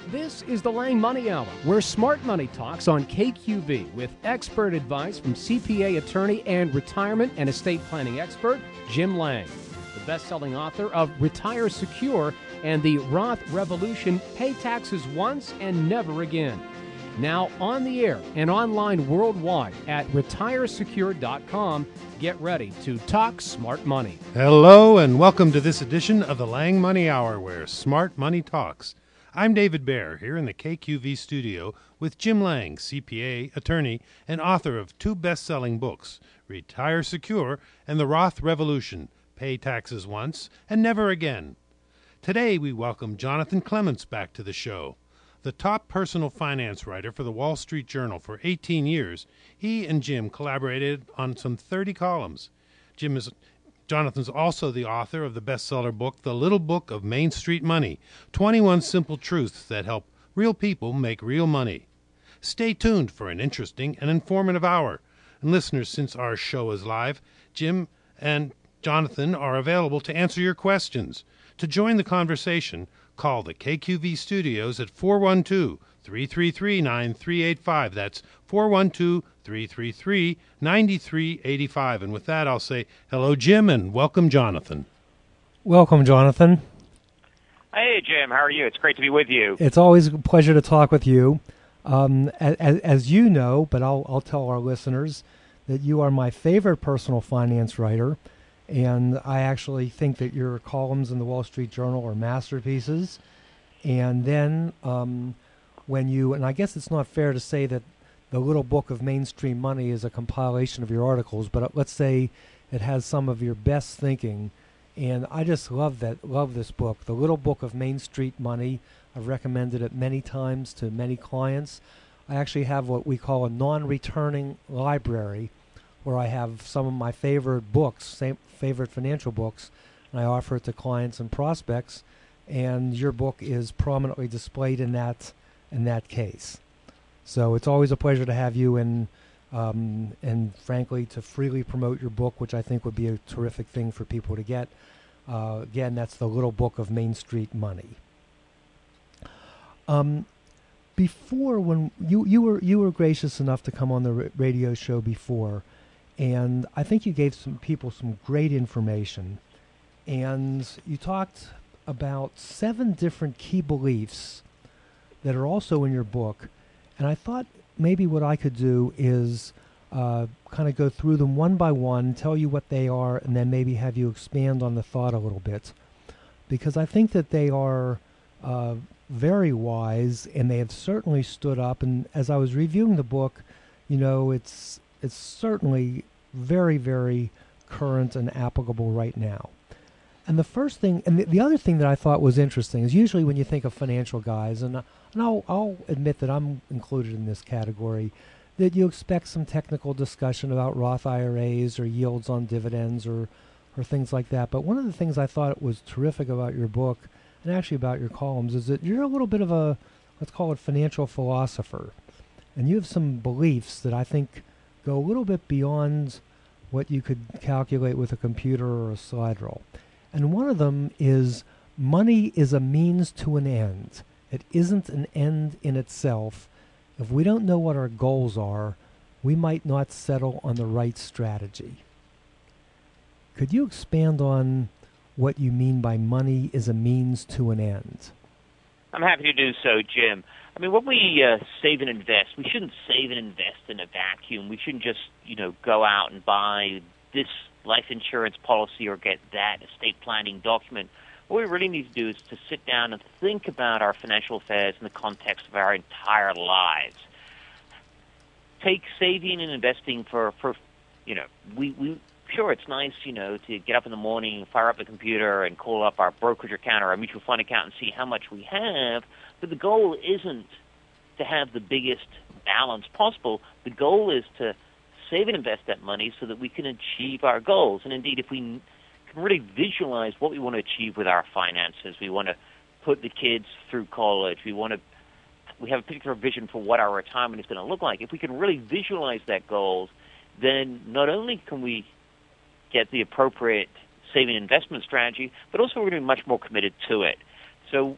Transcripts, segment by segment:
This is the Lang Money Hour, where smart money talks on KQV with expert advice from CPA attorney and retirement and estate planning expert Jim Lang, the best-selling author of Retire Secure and the Roth Revolution, Pay Taxes Once and Never Again. Now on the air and online worldwide at retiresecure.com. Get ready to talk smart money. Hello and welcome to this edition of the Lang Money Hour, where smart money talks. I'm David Baer, here in the KQV studio with Jim Lang, CPA, attorney, and author of two best-selling books, Retire Secure and The Roth Revolution, Pay Taxes Once and Never Again. Today we welcome Jonathan Clements back to the show. The top personal finance writer for the Wall Street Journal for 18 years, he and Jim collaborated on some 30 columns. Jonathan's also the author of the bestseller book, The Little Book of Main Street Money, 21 Simple Truths that Help Real People Make Real Money. Stay tuned for an interesting and informative hour. And listeners, since our show is live, Jim and Jonathan are available to answer your questions. To join the conversation, call the KQV studios at 412-333-9385. That's 412-333-9385. And with that, I'll say hello, Jim, and welcome, Jonathan. Welcome, Jonathan. Hey, Jim. How are you? It's great to be with you. It's always a pleasure to talk with you. As you know, but I'll tell our listeners that you are my favorite personal finance writer, and I actually think that your columns in the Wall Street Journal are masterpieces. And then and I guess it's not fair to say that the Little Book of Mainstream Money is a compilation of your articles, but let's say it has some of your best thinking. And I just love this book, The Little Book of Main Street Money. I've recommended it many times to many clients. I actually have what we call a non-returning library, where I have some of my favorite books, favorite financial books, and I offer it to clients and prospects. And your book is prominently displayed in that case. So it's always a pleasure to have you and frankly to freely promote your book, which I think would be a terrific thing for people to get. Again, that's The Little Book of Main Street Money. Before, when you were gracious enough to come on the radio show before, and I think you gave some people some great information, and you talked about 7 different key beliefs that are also in your book, and I thought maybe what I could do is kind of go through them one by one, tell you what they are, and then maybe have you expand on the thought a little bit, because I think that they are very wise, and they have certainly stood up. And as I was reviewing the book, you know, it's certainly very, very current and applicable right now. And the first thing, and the other thing that I thought was interesting is usually when you think of financial guys, and I'll admit that I'm included in this category, that you expect some technical discussion about Roth IRAs or yields on dividends or things like that. But one of the things I thought was terrific about your book, and actually about your columns, is that you're a little bit of a, let's call it, financial philosopher. And you have some beliefs that I think go a little bit beyond what you could calculate with a computer or a slide rule. And one of them is money is a means to an end. It isn't an end in itself. If we don't know what our goals are, we might not settle on the right strategy. Could you expand on what you mean by money is a means to an end? I'm happy to do so, Jim. I mean, when we save and invest, we shouldn't save and invest in a vacuum. We shouldn't just, go out and buy this life insurance policy or get that estate planning document. What we really need to do is to sit down and think about our financial affairs in the context of our entire lives. Take saving and investing for sure, it's nice, to get up in the morning, fire up the computer, and call up our brokerage account or our mutual fund account and see how much we have. But the goal isn't to have the biggest balance possible. The goal is to save and invest that money so that we can achieve our goals. And indeed, if we can really visualize what we want to achieve with our finances, we want to put the kids through college, we have a particular vision for what our retirement is going to look like. If we can really visualize that goals, then not only can we get the appropriate saving investment strategy, but also we're going to be much more committed to it. So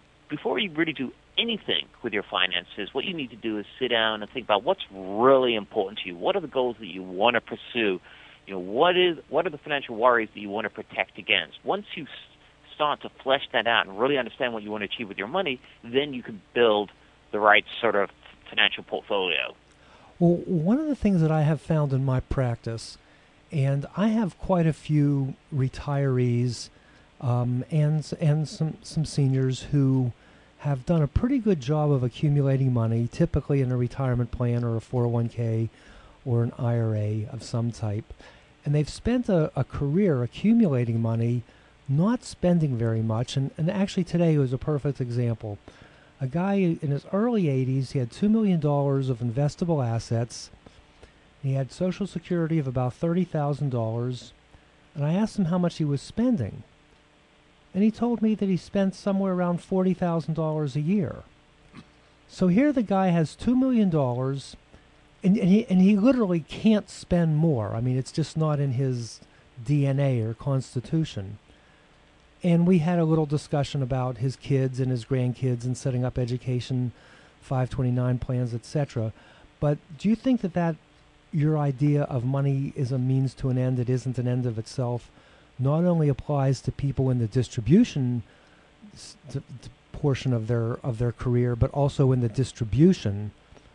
before you really do anything with your finances, what you need to do is sit down and think about what's really important to you. What are the goals that you want to pursue? What are the financial worries that you want to protect against? Once you start to flesh that out and really understand what you want to achieve with your money, then you can build the right sort of financial portfolio. Well, one of the things that I have found in my practice, and I have quite a few retirees and some seniors who have done a pretty good job of accumulating money, typically in a retirement plan or a 401k or an IRA of some type. And they've spent a career accumulating money, not spending very much. And actually today was a perfect example. A guy in his early 80s, he had $2 million of investable assets. He had Social Security of about $30,000. And I asked him how much he was spending. And he told me that he spent somewhere around $40,000 a year. So here the guy has $2 million, and he literally can't spend more. I mean, it's just not in his DNA or constitution. And we had a little discussion about his kids and his grandkids and setting up education 529 plans, etc. But do you think that your idea of money is a means to an end, it isn't an end of itself, not only applies to people in the distribution portion of their career, but also in the distribution,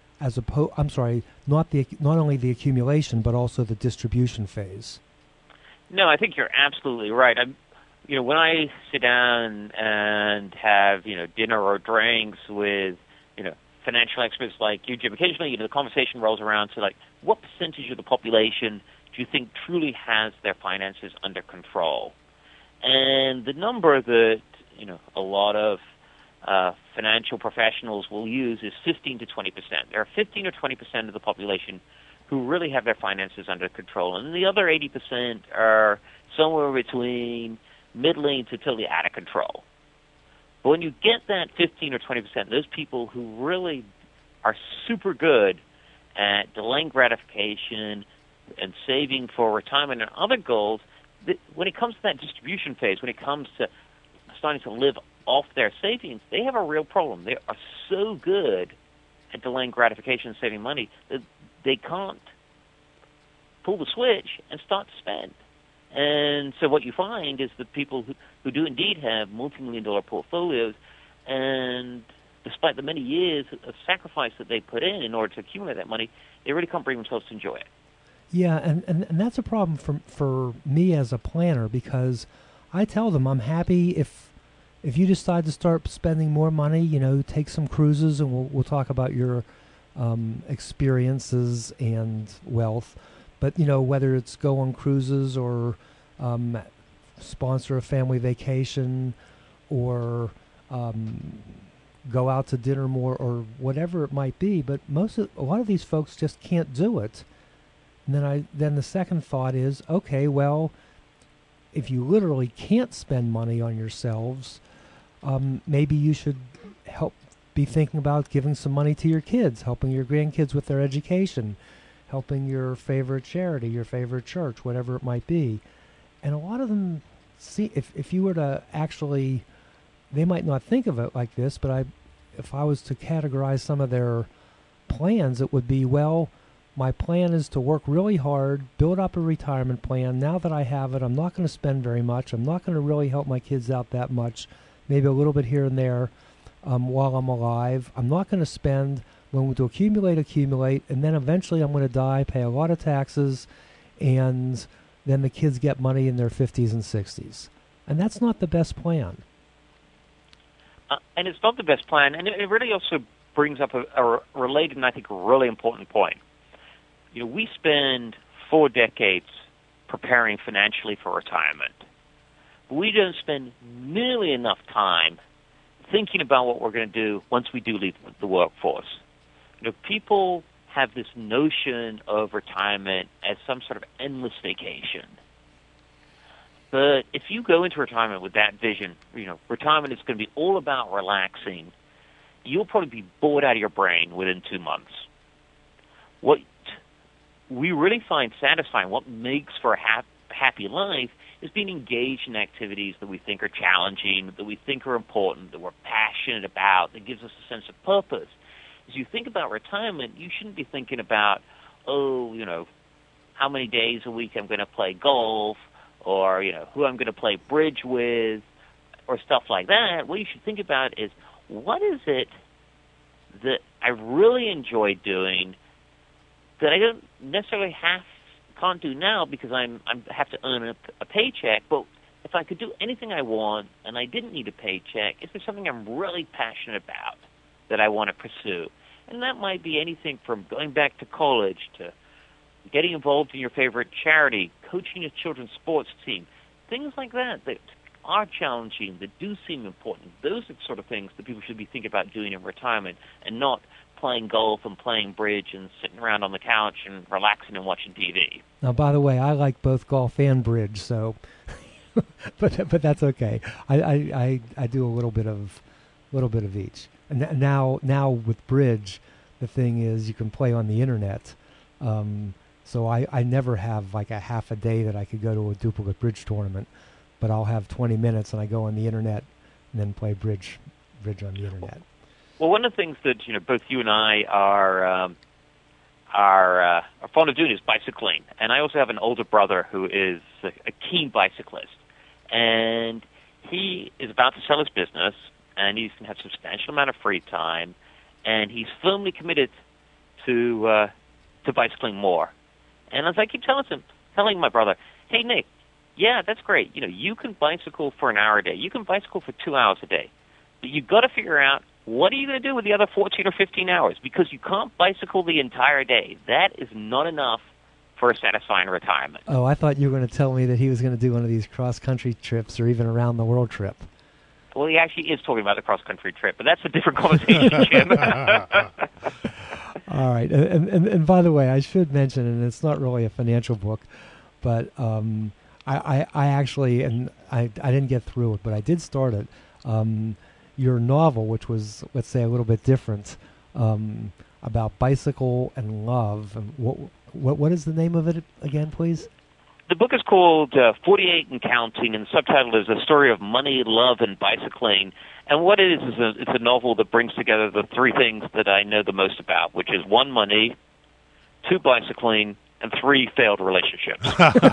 not only the accumulation, but also the distribution phase? No, I think you're absolutely right. When I sit down and have dinner or drinks with financial experts like you, Jim, occasionally the conversation rolls around to what percentage of the population do you think truly has their finances under control? And the number that a lot of financial professionals will use is 15 to 20%. There are 15 or 20% of the population who really have their finances under control, and the other 80% are somewhere between middling to totally out of control. But when you get that 15 or 20%, those people who really are super good at delaying gratification and saving for retirement and other goals, when it comes to that distribution phase, when it comes to starting to live off their savings, they have a real problem. They are so good at delaying gratification and saving money that they can't pull the switch and start to spend. And so what you find is that people who do indeed have multi-million-dollar portfolios, and despite the many years of sacrifice that they put in order to accumulate that money, they really can't bring themselves to enjoy it. Yeah, and that's a problem for me as a planner, because I tell them I'm happy if you decide to start spending more money, take some cruises, and we'll talk about your experiences and wealth. But, whether it's go on cruises or sponsor a family vacation or go out to dinner more or whatever it might be, but a lot of these folks just can't do it. And then the second thought is, okay, well, if you literally can't spend money on yourselves, maybe you should be thinking about giving some money to your kids, helping your grandkids with their education, helping your favorite charity, your favorite church, whatever it might be. And a lot of them see, if you were to actually, they might not think of it like this, but if I was to categorize some of their plans, it would be, well, my plan is to work really hard, build up a retirement plan. Now that I have it, I'm not going to spend very much. I'm not going to really help my kids out that much, maybe a little bit here and there while I'm alive. I'm not going to spend. I'm going to accumulate, and then eventually I'm going to die, pay a lot of taxes, and then the kids get money in their 50s and 60s. And that's not the best plan. And it's not the best plan, and it really also brings up a related and I think a really important point. We spend 4 decades preparing financially for retirement. We don't spend nearly enough time thinking about what we're going to do once we do leave the workforce. People have this notion of retirement as some sort of endless vacation. But if you go into retirement with that vision, retirement is going to be all about relaxing, you'll probably be bored out of your brain within 2 months. What we really find satisfying, what makes for a happy life is being engaged in activities that we think are challenging, that we think are important, that we're passionate about, that gives us a sense of purpose. As you think about retirement, you shouldn't be thinking about, how many days a week I'm going to play golf, or, who I'm going to play bridge with, or stuff like that. What you should think about is, what is it that I really enjoy doing that I don't necessarily can't do now because I have to earn a paycheck, but if I could do anything I want and I didn't need a paycheck, is there something I'm really passionate about that I want to pursue? And that might be anything from going back to college to getting involved in your favorite charity, coaching a children's sports team, things like that are challenging, that do seem important. Those are the sort of things that people should be thinking about doing in retirement, and not playing golf and playing bridge and sitting around on the couch and relaxing and watching TV. Now, by the way, I like both golf and bridge, so but that's okay. I do a little bit of each. And now with bridge, the thing is you can play on the internet. So I never have like a half a day that I could go to a duplicate bridge tournament, but I'll have 20 minutes and I go on the internet and then play bridge on the internet. Well, one of the things that both you and I are fond of doing is bicycling, and I also have an older brother who is a keen bicyclist, and he is about to sell his business, and he's going to have a substantial amount of free time, and he's firmly committed to bicycling more. And as I keep telling my brother, hey Nick, yeah, that's great. You can bicycle for an hour a day, you can bicycle for 2 hours a day, but you've got to figure out, what are you going to do with the other 14 or 15 hours? Because you can't bicycle the entire day. That is not enough for a satisfying retirement. Oh, I thought you were going to tell me that he was going to do one of these cross-country trips or even around-the-world trip. Well, he actually is talking about the cross-country trip, but that's a different conversation, Jim. All right. And by the way, I should mention, and it's not really a financial book, but I actually, and I didn't get through it, but I did start it. Your novel, which was, let's say, a little bit different, about bicycle and love. And what is the name of it again, please? The book is called 48 and Counting, and the subtitle is A Story of Money, Love, and Bicycling. And what it is it's a novel that brings together the three things that I know the most about, which is 1, money, 2, bicycling, and 3, failed relationships.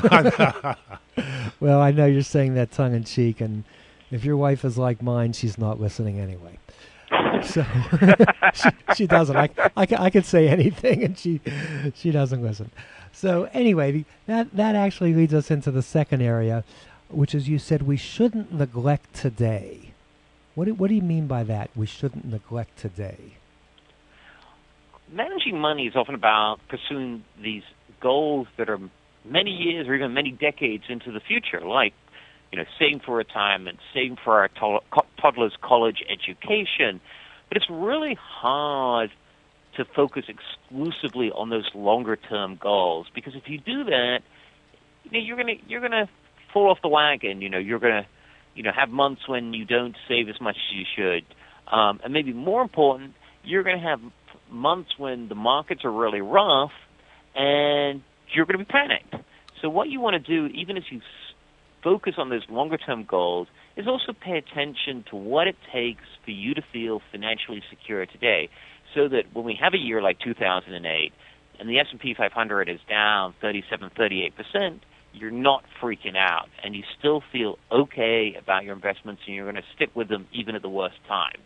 Well, I know you're saying that tongue-in-cheek, and if your wife is like mine, she's not listening anyway. So she doesn't. I could say anything, and she doesn't listen. So anyway, that actually leads us into the second area, which is, you said we shouldn't neglect today. What do you mean by that? We shouldn't neglect today. Managing money is often about pursuing these goals that are many years or even many decades into the future, like saving for retirement, saving for our toddler's college education. But it's really hard to focus exclusively on those longer-term goals, because if you do that, you're gonna fall off the wagon. You're gonna have months when you don't save as much as you should, and maybe more important, you're gonna have months when the markets are really rough, and you're gonna be panicked. So what you want to do, even as you focus on those longer-term goals, is also pay attention to what it takes for you to feel financially secure today, so that when we have a year like 2008 and the S&P 500 is down 38%, you're not freaking out, and you still feel okay about your investments, and you're going to stick with them even at the worst time.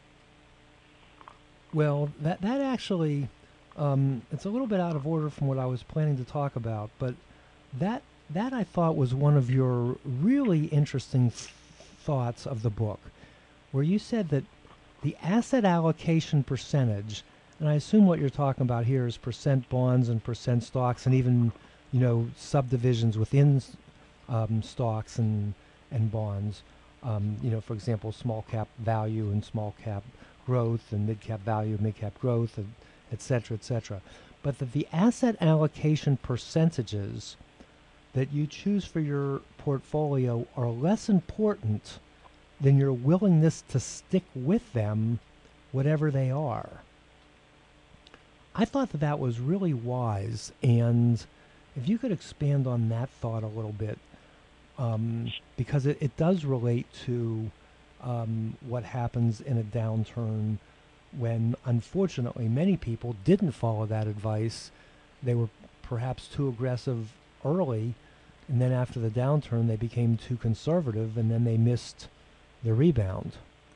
Well, that actually, it's a little bit out of order from what I was planning to talk about, but that I thought was one of your really interesting thoughts of the book, where you said that the asset allocation percentage, and I assume what you're talking about here is percent bonds and percent stocks, and even subdivisions within stocks and bonds. For example, small cap value and small cap growth, and mid cap value, mid cap growth, and et cetera, et cetera. But that the asset allocation percentages that you choose for your portfolio are less important than your willingness to stick with them, whatever they are. I thought that was really wise, and if you could expand on that thought a little bit, because it does relate to what happens in a downturn when, unfortunately, many people didn't follow that advice. They were perhaps too aggressive early, and then after the downturn, they became too conservative, and then they missed the rebound.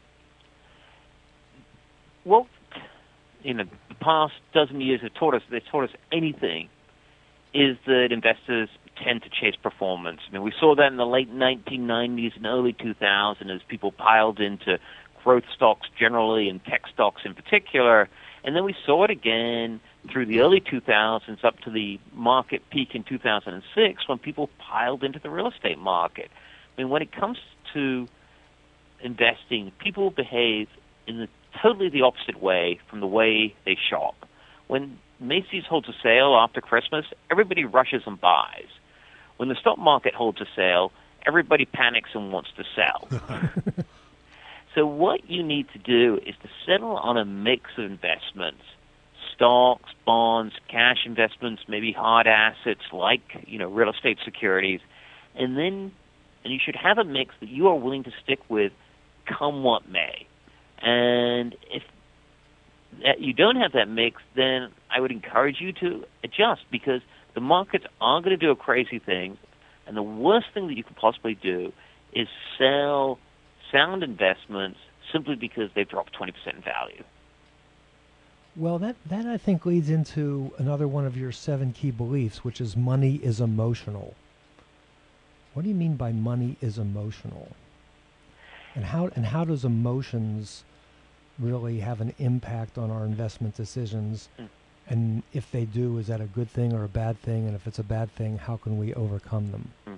Well, the past dozen years have taught us anything, is that investors tend to chase performance. I mean, we saw that in the late 1990s and early 2000s as people piled into growth stocks generally and tech stocks in particular. And then we saw it again through the early 2000s up to the market peak in 2006 when people piled into the real estate market. I mean, when it comes to investing, people behave in totally the opposite way from the way they shop. When Macy's holds a sale after Christmas, everybody rushes and buys. When the stock market holds a sale, everybody panics and wants to sell. So what you need to do is to settle on a mix of investments, stocks, bonds, cash investments, maybe hard assets like, real estate securities, and you should have a mix that you are willing to stick with come what may. And if you don't have that mix, then I would encourage you to adjust, because the markets are going to do a crazy thing, and the worst thing that you could possibly do is sell sound investments simply because they've dropped 20% in value. Well, that I think leads into another one of your 7 key beliefs, which is money is emotional. What do you mean by money is emotional? And how does emotions really have an impact on our investment decisions? And if they do, is that a good thing or a bad thing? And if it's a bad thing, how can we overcome them?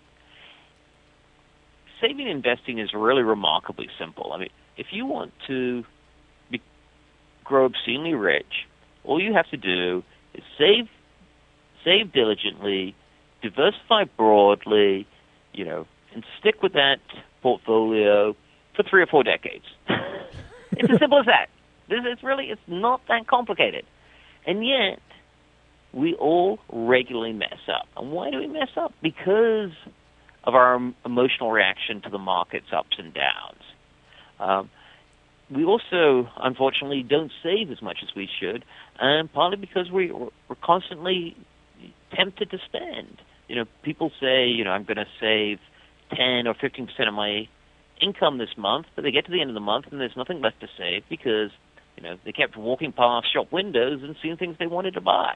Saving investing is really remarkably simple. I mean, if you want to grow obscenely rich, all you have to do is save diligently, diversify broadly, and stick with that portfolio for 3 or 4 decades. It's as simple as that. It's not that complicated. And yet, we all regularly mess up. And why do we mess up? Because of our emotional reaction to the market's ups and downs. We also, unfortunately, don't save as much as we should, and partly because we're constantly tempted to spend. People say, I'm going to save 10 or 15% of my income this month, but they get to the end of the month and there's nothing left to save because, they kept walking past shop windows and seeing things they wanted to buy.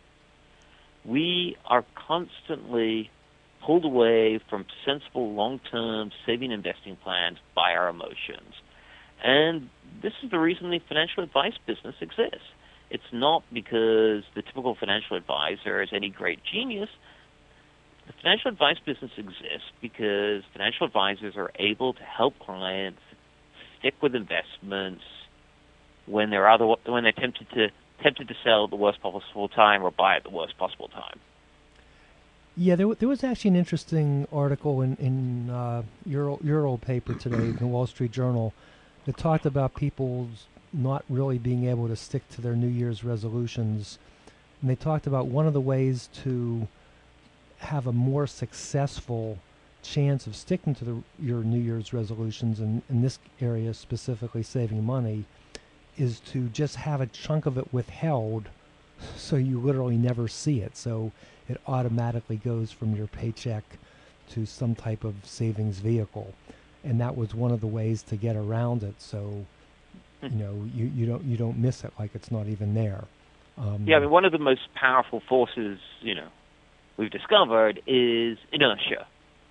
We are constantly pulled away from sensible long-term saving investing plans by our emotions. And this is the reason the financial advice business exists. It's not because the typical financial advisor is any great genius. The financial advice business exists because financial advisors are able to help clients stick with investments when they're tempted to sell at the worst possible time or buy at the worst possible time. Yeah, there was actually an interesting article in your old paper today, the Wall Street Journal, that talked about people's not really being able to stick to their New Year's resolutions. And they talked about one of the ways to have a more successful chance of sticking to your New Year's resolutions, and in this area specifically saving money, is to just have a chunk of it withheld so you literally never see it. So it automatically goes from your paycheck to some type of savings vehicle. And that was one of the ways to get around it. So, you don't miss it like it's not even there. One of the most powerful forces, we've discovered is inertia.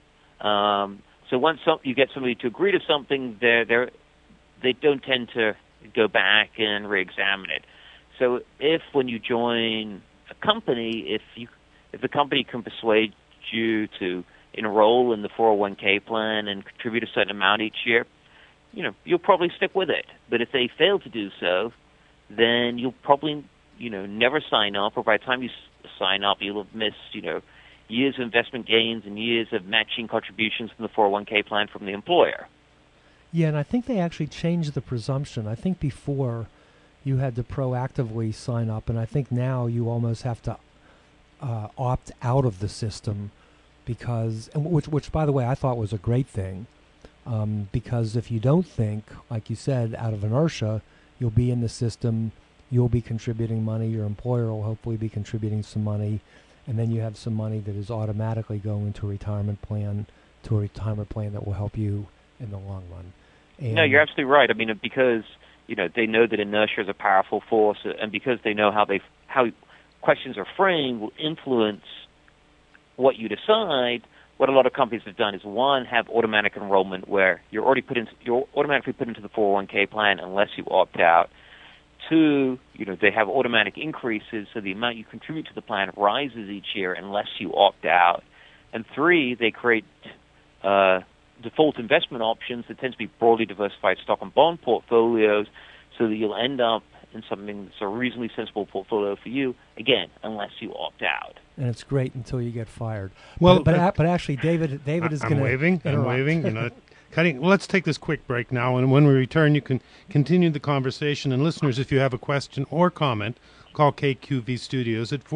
So once you get somebody to agree to something, they don't tend to go back and re-examine it. So if when you join a company, if the company can persuade you to enroll in the 401k plan and contribute a certain amount each year, you'll probably stick with it. But if they fail to do so, then you'll probably, never sign up, or by the time you sign up, you'll have missed, years of investment gains and years of matching contributions from the 401k plan from the employer. Yeah, and I think they actually changed the presumption. I think before you had to proactively sign up, and I think now you almost have to opt out of the system because, and which by the way I thought was a great thing, because if you don't think, like you said, out of inertia, you'll be in the system, you'll be contributing money, your employer will hopefully be contributing some money, and then you have some money that is automatically going to a retirement plan, that will help you in the long run. And no, you're absolutely right. I mean, because they know that inertia is a powerful force, and because they know how questions are framed will influence what you decide. What a lot of companies have done is, one, have automatic enrollment where you're automatically put into the 401k plan unless you opt out. Two, they have automatic increases, so the amount you contribute to the plan rises each year unless you opt out. And three, they create default investment options that tend to be broadly diversified stock and bond portfolios, so that you'll end up in something that's a reasonably sensible portfolio for you, again, unless you opt out. And it's great until you get fired. Well, but actually, David is going to I'm waving. Cutting. Well, let's take this quick break now, and when we return, you can continue the conversation. And listeners, if you have a question or comment, call KQV Studios at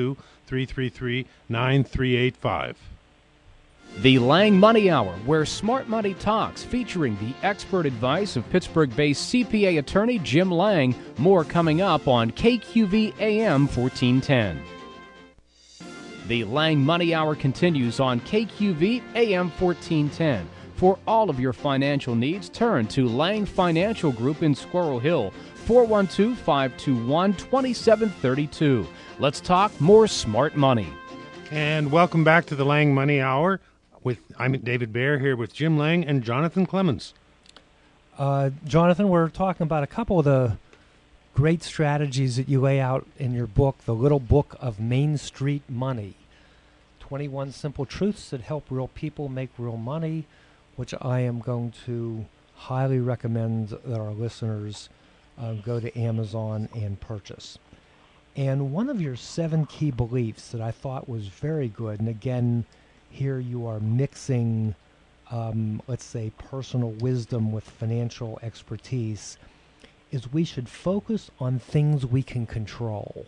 412-333-9385. The Lang Money Hour, where smart money talks, featuring the expert advice of Pittsburgh-based CPA attorney Jim Lang. More coming up on KQV AM 1410. The Lang Money Hour continues on KQV AM 1410. For all of your financial needs, turn to Lang Financial Group in Squirrel Hill, 412-521-2732. Let's talk more smart money. And welcome back to the Lang Money Hour. I'm David Baer here with Jim Lang and Jonathan Clemens. Jonathan, we're talking about a couple of the great strategies that you lay out in your book, The Little Book of Main Street Money. 21 Simple Truths that help real people make real money, which I am going to highly recommend that our listeners go to Amazon and purchase. And one of your 7 key beliefs that I thought was very good, and again, here you are mixing, let's say, personal wisdom with financial expertise, is we should focus on things we can control.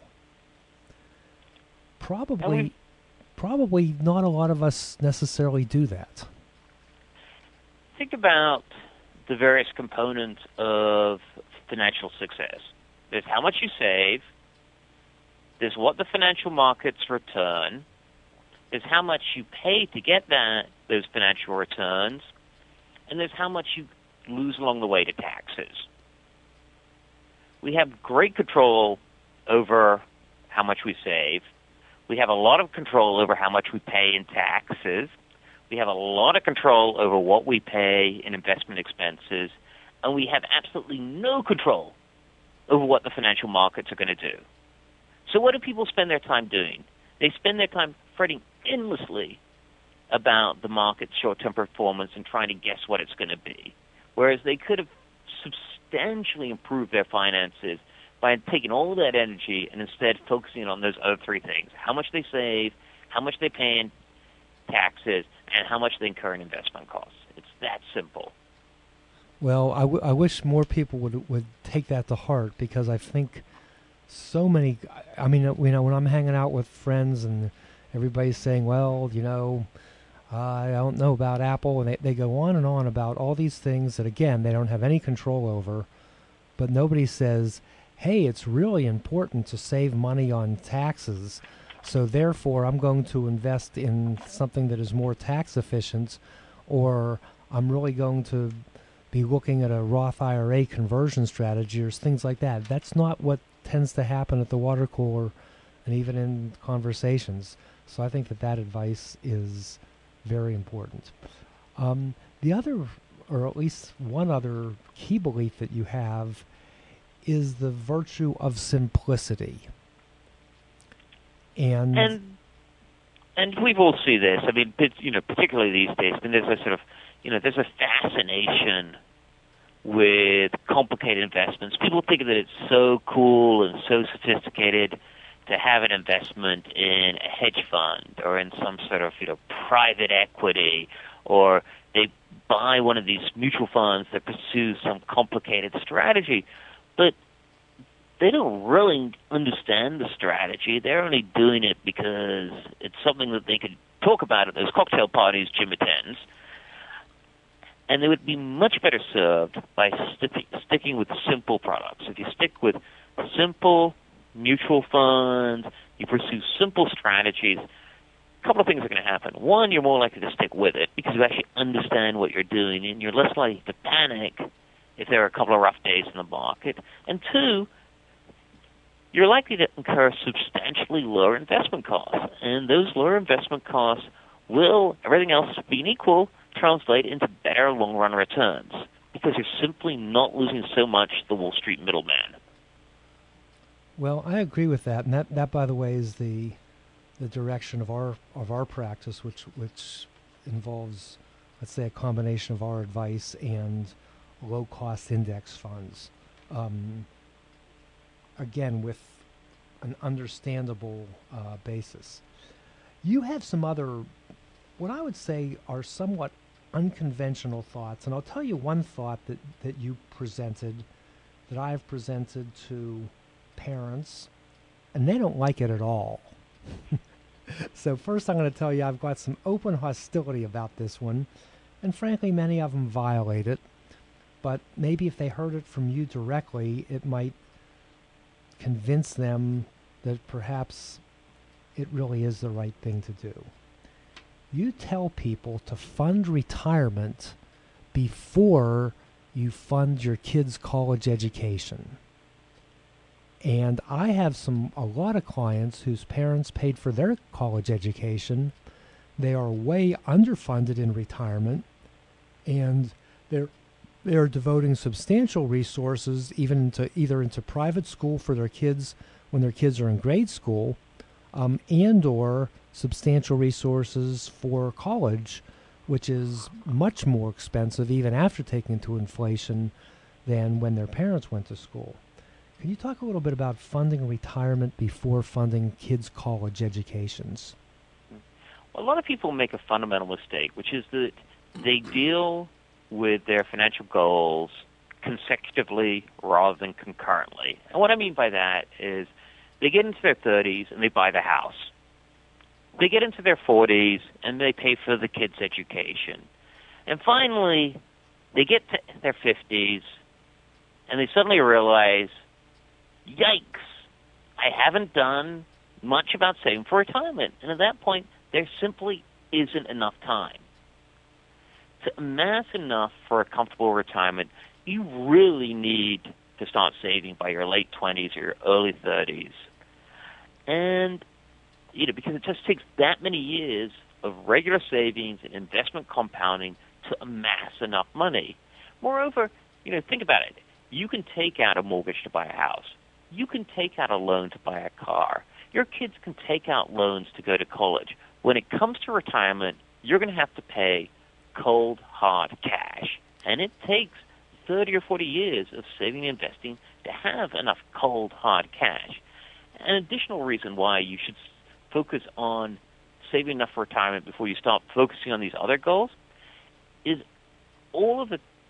Probably not a lot of us necessarily do that. Think about the various components of financial success. There's how much you save. There's what the financial markets return. There's how much you pay to get those financial returns. And there's how much you lose along the way to taxes. We have great control over how much we save. We have a lot of control over how much we pay in taxes. We have a lot of control over what we pay in investment expenses, and we have absolutely no control over what the financial markets are going to do. So what do people spend their time doing? They spend their time fretting endlessly about the market's short-term performance and trying to guess what it's going to be, whereas they could have substantially improved their finances by taking all that energy and instead focusing on those other 3 things: how much they save, how much they pay in taxes, and how much they incur in investment costs. It's that simple. Well, I wish more people would take that to heart, because I think so many, I mean, when I'm hanging out with friends and everybody's saying, well, I don't know about Apple, and they go on and on about all these things that, again, they don't have any control over, but nobody says, hey, it's really important to save money on taxes, so therefore I'm going to invest in something that is more tax efficient, or I'm really going to be looking at a Roth IRA conversion strategy or things like that. That's not what tends to happen at the water cooler and even in conversations. So I think that advice is very important. The other, or at least one other key belief that you have, is the virtue of simplicity. And we all see this. I mean, particularly these days. I mean, there's a sort of, there's a fascination with complicated investments. People think that it's so cool and so sophisticated to have an investment in a hedge fund or in some sort of, private equity, or they buy one of these mutual funds that pursues some complicated strategy. But they don't really understand the strategy. They're only doing it because it's something that they could talk about at those cocktail parties Jim attends. And they would be much better served by sticking with simple products. If you stick with simple mutual funds, you pursue simple strategies, a couple of things are going to happen. One, you're more likely to stick with it because you actually understand what you're doing, and you're less likely to panic if there are a couple of rough days in the market. And two, you're likely to incur substantially lower investment costs. And those lower investment costs will, everything else being equal, translate into better long-run returns because you're simply not losing so much to the Wall Street middleman. Well, I agree with that, and that by the way is the direction of our practice, which involves, let's say, a combination of our advice and low-cost index funds. Again, with an understandable basis. You have some other, what I would say are somewhat unconventional thoughts, and I'll tell you one thought that you presented, that I've presented to parents, and they don't like it at all. So first I'm going to tell you I've got some open hostility about this one, and frankly many of them violate it, but maybe if they heard it from you directly, it might convince them that perhaps it really is the right thing to do. You tell people to fund retirement before you fund your kids' college education. And I have a lot of clients whose parents paid for their college education. They are way underfunded in retirement, and they're devoting substantial resources either into private school for their kids when their kids are in grade school, and or substantial resources for college, which is much more expensive even after taking into inflation than when their parents went to school. Can you talk a little bit about funding retirement before funding kids' college educations? Well, a lot of people make a fundamental mistake, which is that they deal with their financial goals consecutively rather than concurrently. And what I mean by that is they get into their 30s and they buy the house. They get into their 40s and they pay for the kids' education. And finally, they get to their 50s and they suddenly realize, yikes, I haven't done much about saving for retirement. And at that point, there simply isn't enough time. To amass enough for a comfortable retirement, you really need to start saving by your late 20s or your early 30s. And, because it just takes that many years of regular savings and investment compounding to amass enough money. Moreover, think about it. You can take out a mortgage to buy a house. You can take out a loan to buy a car. Your kids can take out loans to go to college. When it comes to retirement, you're going to have to pay cold, hard cash. And it takes 30 or 40 years of saving and investing to have enough cold, hard cash. An additional reason why you should focus on saving enough for retirement before you start focusing on these other goals is all of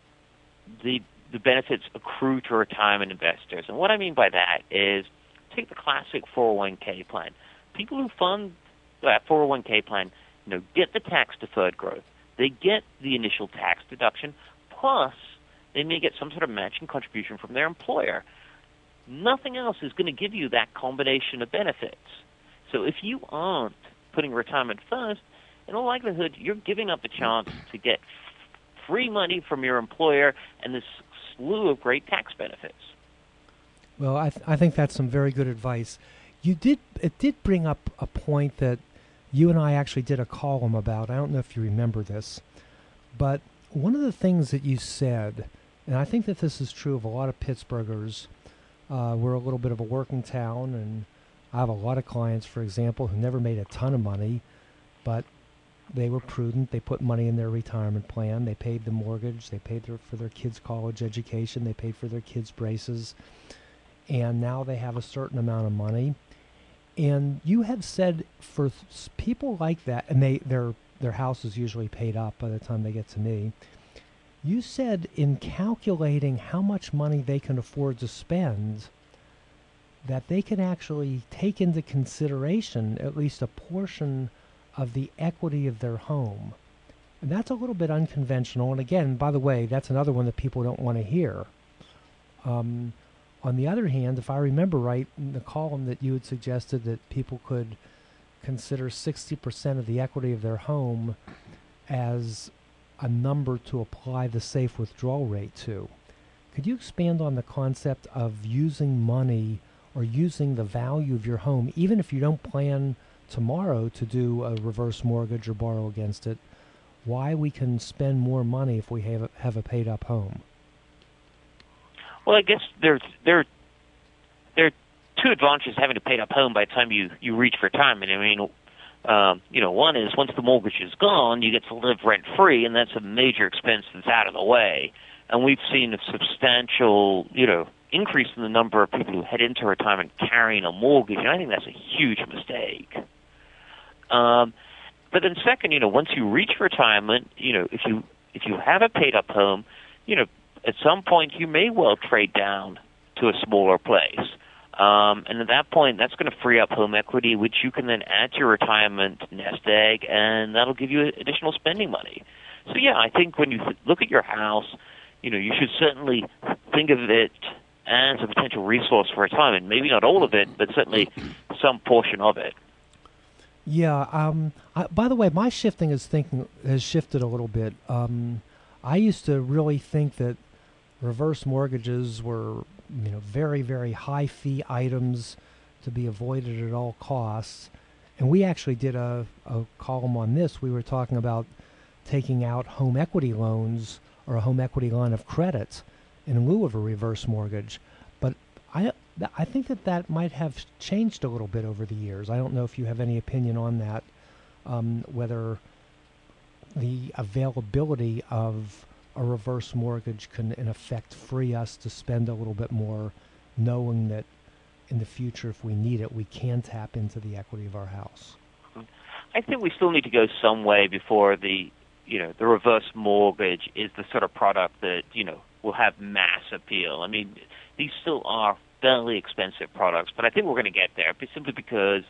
the benefits accrue to retirement investors. And what I mean by that is take the classic 401k plan. People who fund that 401k plan, get the tax-deferred growth. They get the initial tax deduction, plus they may get some sort of matching contribution from their employer. Nothing else is going to give you that combination of benefits. So if you aren't putting retirement first, in all likelihood, you're giving up the chance to get free money from your employer and this slew of great tax benefits. Well, I think that's some very good advice. It did bring up a point that you and I actually did a column about. I don't know if you remember this, but one of the things that you said, and I think that this is true of a lot of Pittsburghers, we're a little bit of a working town, and I have a lot of clients, for example, who never made a ton of money, but they were prudent. They put money in their retirement plan. They paid the mortgage. They paid for their kids' college education. They paid for their kids' braces. And now they have a certain amount of money. And you have said for people like that, and their house is usually paid up by the time they get to me, you said in calculating how much money they can afford to spend, that they can actually take into consideration at least a portion of the equity of their home. And that's a little bit unconventional. And again, by the way, that's another one that people don't want to hear. On the other hand, if I remember right, in the column that you had suggested that people could consider 60% of the equity of their home as a number to apply the safe withdrawal rate to. Could you expand on the concept of using money or using the value of your home, even if you don't plan tomorrow to do a reverse mortgage or borrow against it, why we can spend more money if we have a paid-up home? Well, I guess there are two advantages to having a paid-up home by the time you reach retirement. I mean, one is once the mortgage is gone, you get to live rent-free, and that's a major expense that's out of the way. And we've seen a substantial, increase in the number of people who head into retirement carrying a mortgage, and I think that's a huge mistake. But then second, once you reach retirement, if you have a paid-up home, at some point you may well trade down to a smaller place. And at that point, that's going to free up home equity, which you can then add to your retirement nest egg, and that'll give you additional spending money. So, yeah, I think when you look at your house, you should certainly think of it as a potential resource for retirement. Maybe not all of it, but certainly some portion of it. Yeah. By the way, my thinking has shifted a little bit. I used to really think that reverse mortgages were, very, very high fee items to be avoided at all costs. And we actually did a column on this. We were talking about taking out home equity loans or a home equity line of credit in lieu of a reverse mortgage. But I think that might have changed a little bit over the years. I don't know if you have any opinion on that, whether the availability of a reverse mortgage can, in effect, free us to spend a little bit more, knowing that in the future, if we need it, we can tap into the equity of our house. I think we still need to go some way before the reverse mortgage is the sort of product that, will have mass appeal. I mean, these still are fairly expensive products, but I think we're going to get there simply because,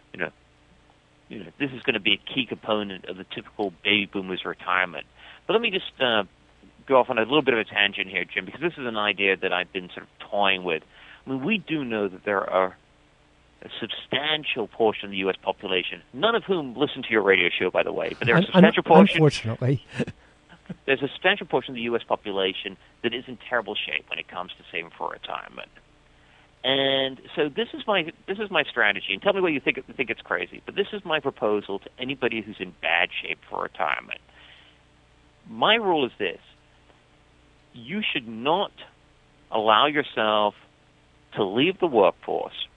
this is going to be a key component of the typical baby boomer's retirement. But let me just go off on a little bit of a tangent here, Jim, because this is an idea that I've been sort of toying with. I mean, we do know that there are a substantial portion of the U.S. population, none of whom listen to your radio show, by the way, but there are a substantial portion. Unfortunately. There's a substantial portion of the U.S. population that is in terrible shape when it comes to saving for retirement. And so this is my strategy. And tell me what you think it's crazy, but this is my proposal to anybody who's in bad shape for retirement. My rule is this: you should not allow yourself to leave the workforce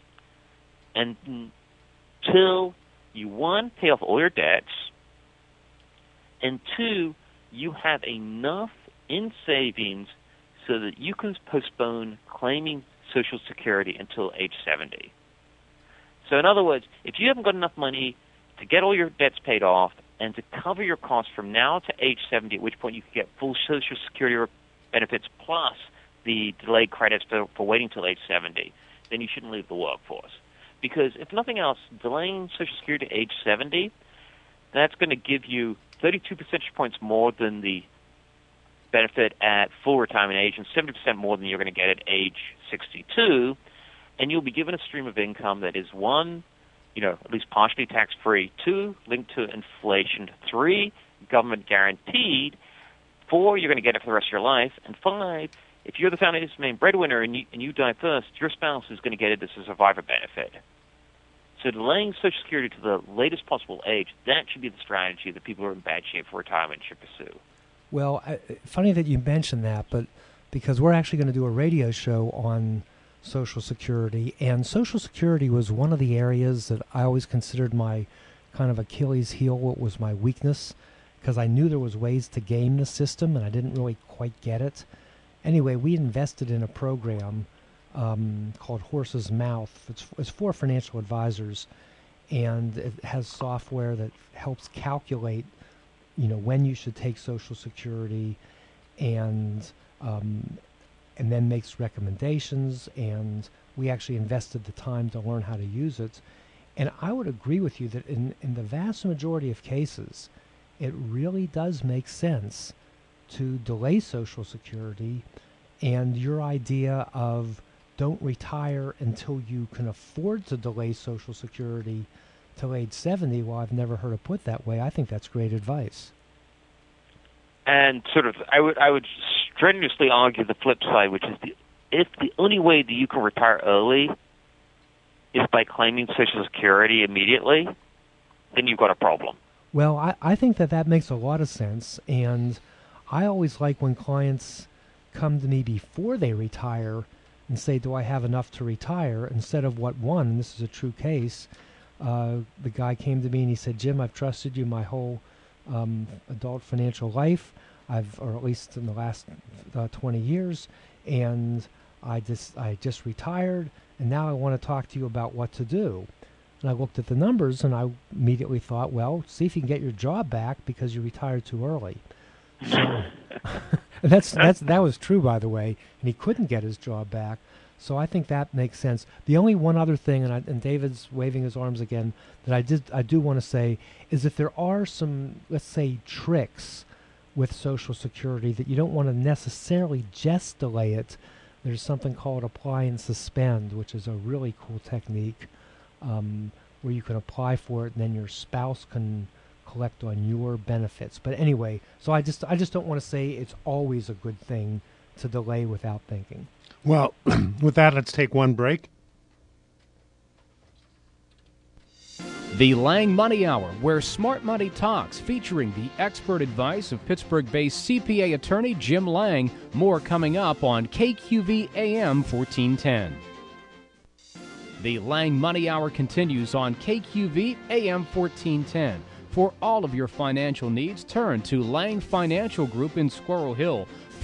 until you, one, pay off all your debts, and two, you have enough in savings so that you can postpone claiming Social Security until age 70. So in other words, if you haven't got enough money to get all your debts paid off and to cover your costs from now to age 70, at which point you can get full Social Security benefits plus the delayed credits for waiting till age 70, then you shouldn't leave the workforce. Because if nothing else, delaying Social Security to age 70, that's going to give you 32 percentage points more than the benefit at full retirement age and 70% more than you're going to get at age 62, and you'll be given a stream of income that is, one, at least partially tax-free, two, linked to inflation, three, government guaranteed, four, you're going to get it for the rest of your life, and five, if you're the family's main breadwinner and you die first, your spouse is going to get it as a survivor benefit. So delaying Social Security to the latest possible age, that should be the strategy that people who are in bad shape for retirement should pursue. Well, funny that you mentioned that, but because we're actually going to do a radio show on Social Security, and Social Security was one of the areas that I always considered my kind of Achilles heel, what was my weakness, because I knew there was ways to game the system, and I didn't really quite get it. Anyway, we invested in a program called Horse's Mouth. It's for financial advisors, and it has software that helps calculate when you should take Social Security, and then makes recommendations. And we actually invested the time to learn how to use it. And I would agree with you that in the vast majority of cases, it really does make sense to delay Social Security, and your idea of don't retire until you can afford to delay Social Security till age 70, well, I've never heard it put that way. I think that's great advice. And sort of, I would strenuously argue the flip side, which is if the only way that you can retire early is by claiming Social Security immediately, then you've got a problem. Well, I think that makes a lot of sense, and I always like when clients come to me before they retire and say, do I have enough to retire, instead of what one, and this is a true case, the guy came to me and he said, Jim, I've trusted you my whole adult financial life, or at least in the last 20 years, and I just retired, and now I want to talk to you about what to do. And I looked at the numbers, and I immediately thought, well, see if you can get your job back because you retired too early. So that was true, by the way, and he couldn't get his job back. So I think that makes sense. The only one other thing, and David's waving his arms again, that I do want to say is if there are some, let's say, tricks with Social Security that you don't want to necessarily just delay it, there's something called apply and suspend, which is a really cool technique where you can apply for it and then your spouse can collect on your benefits. But anyway, so I just don't want to say it's always a good thing to delay without thinking. Well, with that, let's take one break. The Lang Money Hour, where smart money talks, featuring the expert advice of Pittsburgh-based CPA attorney Jim Lang. More coming up on KQV AM 1410. The Lang Money Hour continues on KQV AM 1410. For all of your financial needs, turn to Lang Financial Group in Squirrel Hill,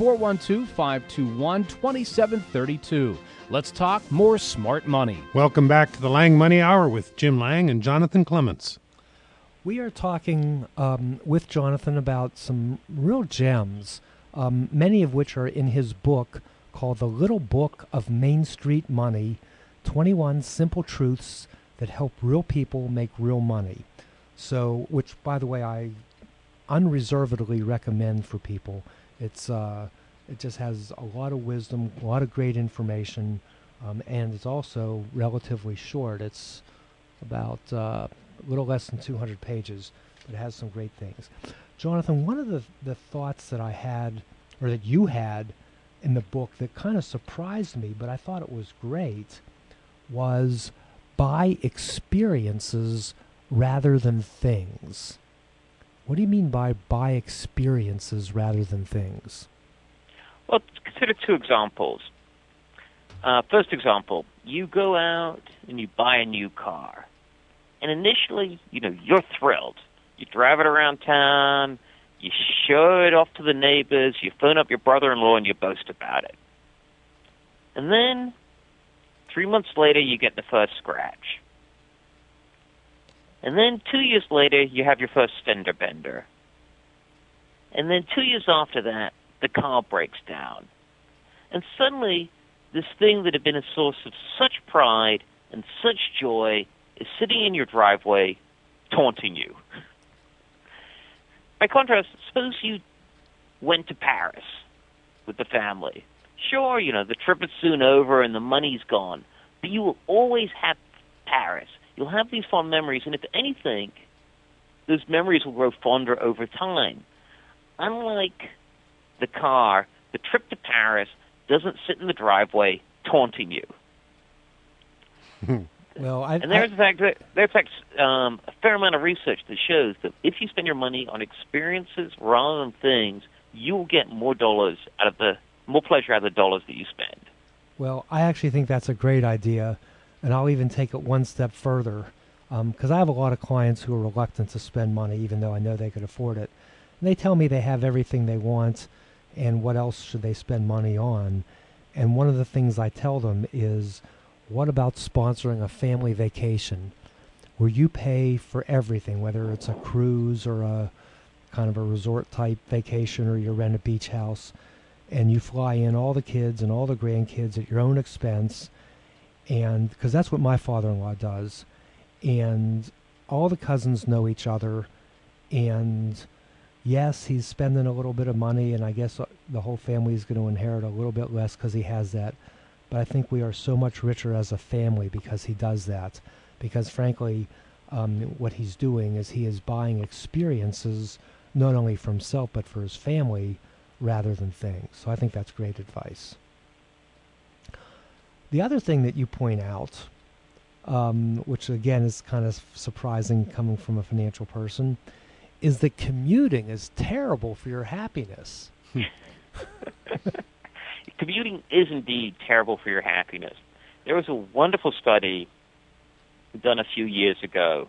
412-521-2732. Let's talk more smart money. Welcome back to the Lang Money Hour with Jim Lang and Jonathan Clements. We are talking with Jonathan about some real gems, many of which are in his book called The Little Book of Main Street Money, 21 Simple Truths That Help Real People Make Real Money. So, which, by the way, I unreservedly recommend for people. It just has a lot of wisdom, a lot of great information, and it's also relatively short. It's about a little less than 200 pages, but it has some great things. Jonathan, one of the thoughts that I had, or that you had in the book that kind of surprised me, but I thought it was great, was buy experiences rather than things. What do you mean by buy experiences rather than things? Well, consider two examples. First example, you go out and you buy a new car. And initially, you're thrilled. You drive it around town, you show it off to the neighbors, you phone up your brother-in-law and you boast about it. And then, 3 months later, you get the first scratch. And then 2 years later, you have your first fender bender. And then 2 years after that, the car breaks down. And suddenly, this thing that had been a source of such pride and such joy is sitting in your driveway, taunting you. By contrast, suppose you went to Paris with the family. Sure, the trip is soon over and the money's gone, but you will always have Paris. You'll have these fond memories, and if anything, those memories will grow fonder over time. Unlike the car, the trip to Paris doesn't sit in the driveway taunting you. Well, there's a fair amount of research that shows that if you spend your money on experiences rather than things, you'll get more pleasure out of the dollars that you spend. Well, I actually think that's a great idea, and I'll even take it one step further, because I have a lot of clients who are reluctant to spend money, even though I know they could afford it. And they tell me they have everything they want, and what else should they spend money on? And one of the things I tell them is, what about sponsoring a family vacation where you pay for everything, whether it's a cruise or a kind of a resort-type vacation, or you rent a beach house, and you fly in all the kids and all the grandkids at your own expense, and because that's what my father-in-law does. and all the cousins know each other, and yes, he's spending a little bit of money, and I guess the whole family is going to inherit a little bit less because he has that. But I think we are so much richer as a family because he does that. Because frankly, what he's doing is he is buying experiences not only for himself but for his family rather than things. So I think that's great advice. The other thing that you point out, which again is kind of surprising coming from a financial person, is that commuting is terrible for your happiness. Commuting is indeed terrible for your happiness. There was a wonderful study done a few years ago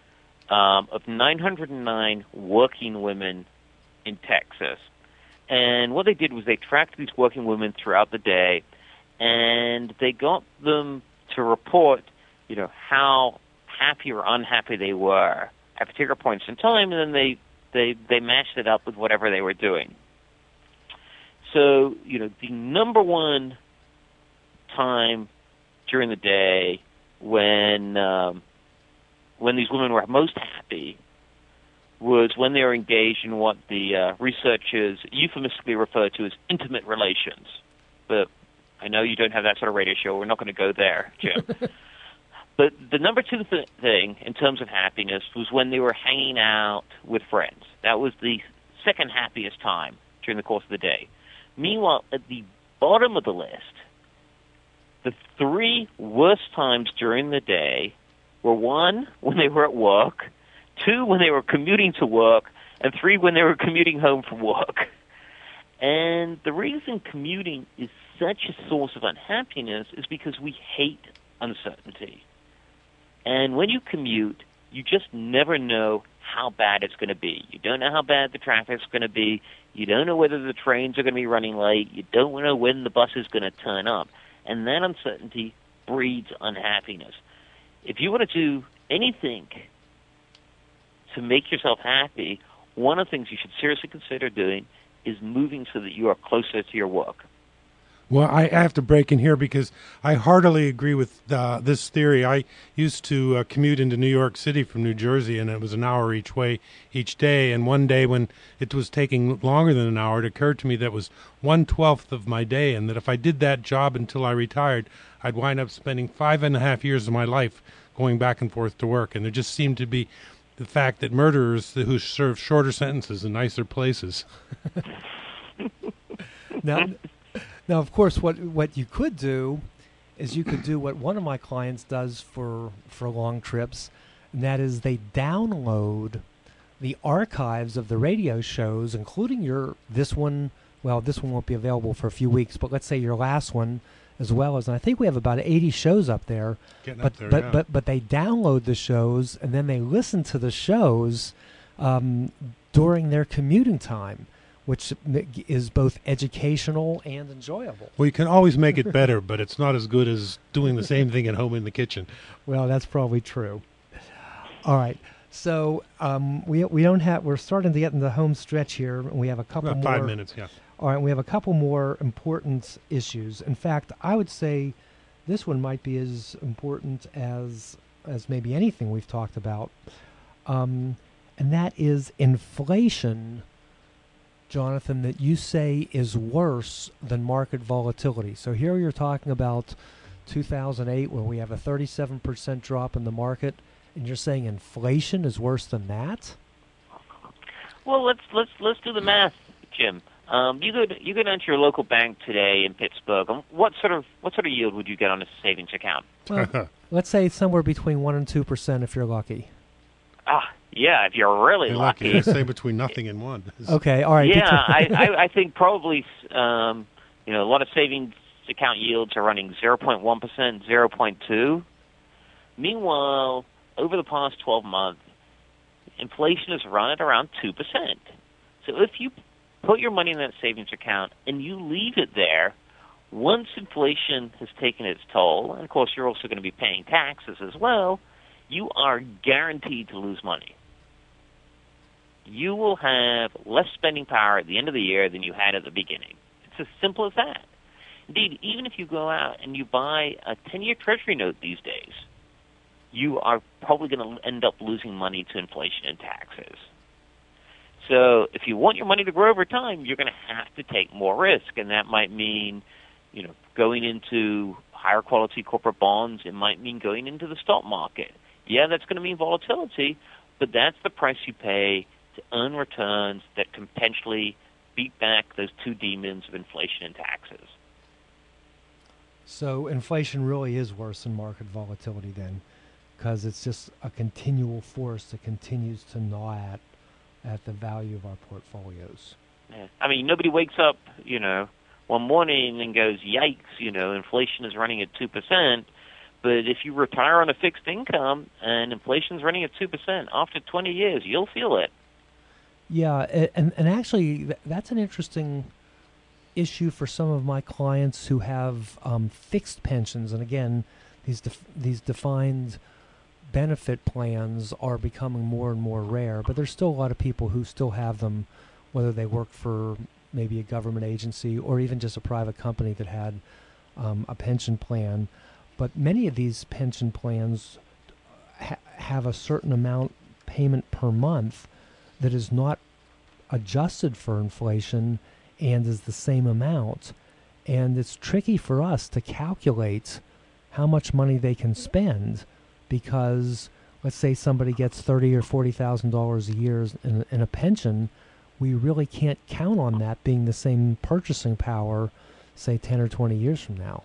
of 909 working women in Texas. And what they did was they tracked these working women throughout the day, and they got them to report, how happy or unhappy they were at particular points in time, and then they matched it up with whatever they were doing. So, the number one time during the day when these women were most happy was when they were engaged in what the researchers euphemistically refer to as intimate relations. But I know you don't have that sort of radio show. We're not going to go there, Jim. But the number two thing in terms of happiness was when they were hanging out with friends. That was the second happiest time during the course of the day. Meanwhile, at the bottom of the list, the three worst times during the day were 1, when they were at work, 2, when they were commuting to work, and 3, when they were commuting home from work. And the reason commuting is such a source of unhappiness is because we hate uncertainty. And when you commute, you just never know how bad it's going to be. You don't know how bad the traffic's going to be. You don't know whether the trains are going to be running late. You don't know when the bus is going to turn up. And that uncertainty breeds unhappiness. If you want to do anything to make yourself happy, one of the things you should seriously consider doing is moving so that you are closer to your work. Well, I have to break in here because I heartily agree with this theory. I used to commute into New York City from New Jersey, and it was an hour each way each day. And one day when it was taking longer than an hour, it occurred to me that was 1/12 of my day, and that if I did that job until I retired, I'd wind up spending 5.5 years of my life going back and forth to work. And there just seemed to be the fact that murderers who serve shorter sentences in nicer places. Now, of course, what you could do is you could do what one of my clients does for long trips, and that is they download the archives of the radio shows, including this one. Well, this one won't be available for a few weeks, but let's say your last one, as well as, and I think we have about 80 shows up there. But they download the shows and then they listen to the shows during their commuting time, which is both educational and enjoyable. Well, you can always make it better, but it's not as good as doing the same thing at home in the kitchen. Well, that's probably true. All right. So we're starting to get in the home stretch here, and we have a couple more. 5 minutes, yeah. All right, we have a couple more important issues. In fact, I would say this one might be as important as maybe anything we've talked about, and that is inflation, Jonathan, that you say is worse than market volatility. So here you're talking about 2008, where we have a 37% drop in the market, and you're saying inflation is worse than that? Well, let's do the math, Jim. You go down to your local bank today in Pittsburgh. What sort of yield would you get on a savings account? Well, let's say somewhere between 1% and 2% if you're lucky. Yeah, if you're really lucky. I say between nothing and 1. Okay, all right. Yeah, I think probably a lot of savings account yields are running 0.1%, 0.2. Meanwhile, over the past 12 months, inflation has run at around 2%. So if you put your money in that savings account and you leave it there, once inflation has taken its toll, and of course you're also going to be paying taxes as well, you are guaranteed to lose money. You will have less spending power at the end of the year than you had at the beginning. It's as simple as that. Indeed, even if you go out and you buy a 10-year Treasury note these days, you are probably going to end up losing money to inflation and taxes. So if you want your money to grow over time, you're going to have to take more risk, and that might mean, going into higher quality corporate bonds. It might mean going into the stock market. Yeah, that's going to mean volatility, but that's the price you pay to earn returns that can potentially beat back those two demons of inflation and taxes. So inflation really is worse than market volatility then, because it's just a continual force that continues to gnaw at the value of our portfolios. Yeah. I mean, nobody wakes up, one morning and goes, yikes, inflation is running at 2%. But if you retire on a fixed income and inflation's running at 2%, after 20 years, you'll feel it. Yeah, and actually, that's an interesting issue for some of my clients who have fixed pensions. And again, these defined benefit plans are becoming more and more rare, but there's still a lot of people who still have them, whether they work for maybe a government agency or even just a private company that had a pension plan. But many of these pension plans have a certain amount payment per month that is not adjusted for inflation and is the same amount. And it's tricky for us to calculate how much money they can spend, because let's say somebody gets $30,000 or $40,000 a year in a pension. We really can't count on that being the same purchasing power, say 10 or 20 years from now.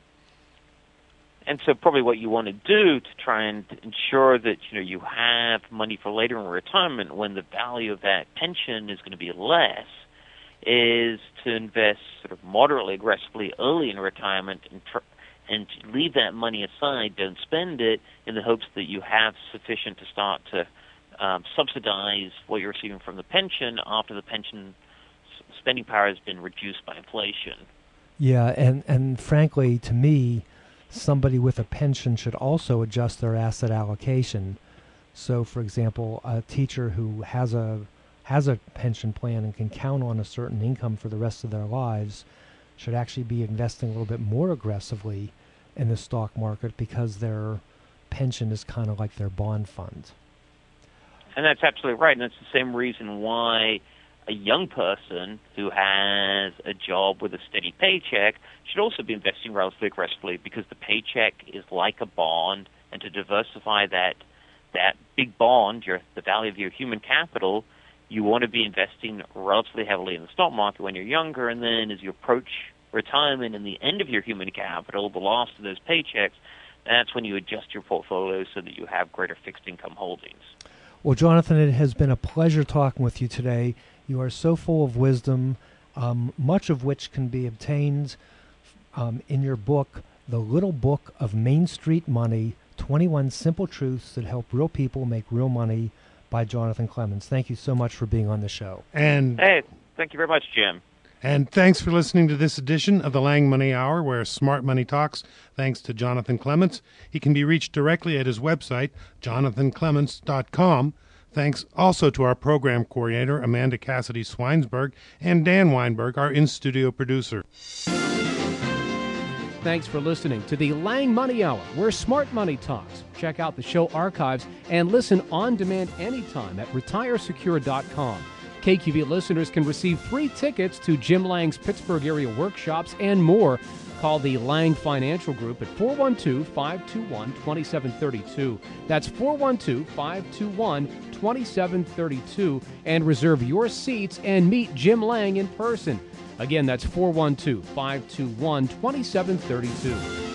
And so probably what you want to do to try and ensure that you have money for later in retirement when the value of that pension is going to be less is to invest sort of moderately aggressively early in retirement and leave that money aside. Don't spend it in the hopes that you have sufficient to start to subsidize what you're receiving from the pension after the pension spending power has been reduced by inflation. Yeah, and frankly, to me, somebody with a pension should also adjust their asset allocation. So, for example, a teacher who has a pension plan and can count on a certain income for the rest of their lives should actually be investing a little bit more aggressively in the stock market, because their pension is kind of like their bond fund. And that's absolutely right. And that's the same reason why a young person who has a job with a steady paycheck should also be investing relatively aggressively, because the paycheck is like a bond, and to diversify that big bond, the value of your human capital, you want to be investing relatively heavily in the stock market when you're younger, and then as you approach retirement and the end of your human capital, the last of those paychecks, that's when you adjust your portfolio so that you have greater fixed income holdings. Well, Jonathan, it has been a pleasure talking with you today. You are so full of wisdom, much of which can be obtained in your book, The Little Book of Main Street Money, 21 Simple Truths That Help Real People Make Real Money, by Jonathan Clements. Thank you so much for being on the show. Hey, thank you very much, Jim. And thanks for listening to this edition of the Lang Money Hour, where smart money talks. Thanks to Jonathan Clements. He can be reached directly at his website, jonathanclements.com. Thanks also to our program coordinator, Amanda Cassidy-Swinesberg, and Dan Weinberg, our in-studio producer. Thanks for listening to the Lang Money Hour, where smart money talks. Check out the show archives and listen on demand anytime at retiresecure.com. KQV listeners can receive free tickets to Jim Lang's Pittsburgh area workshops and more. Call the Lang Financial Group at 412-521-2732. That's 412-521-2732, and reserve your seats and meet Jim Lang in person. Again, that's 412-521-2732.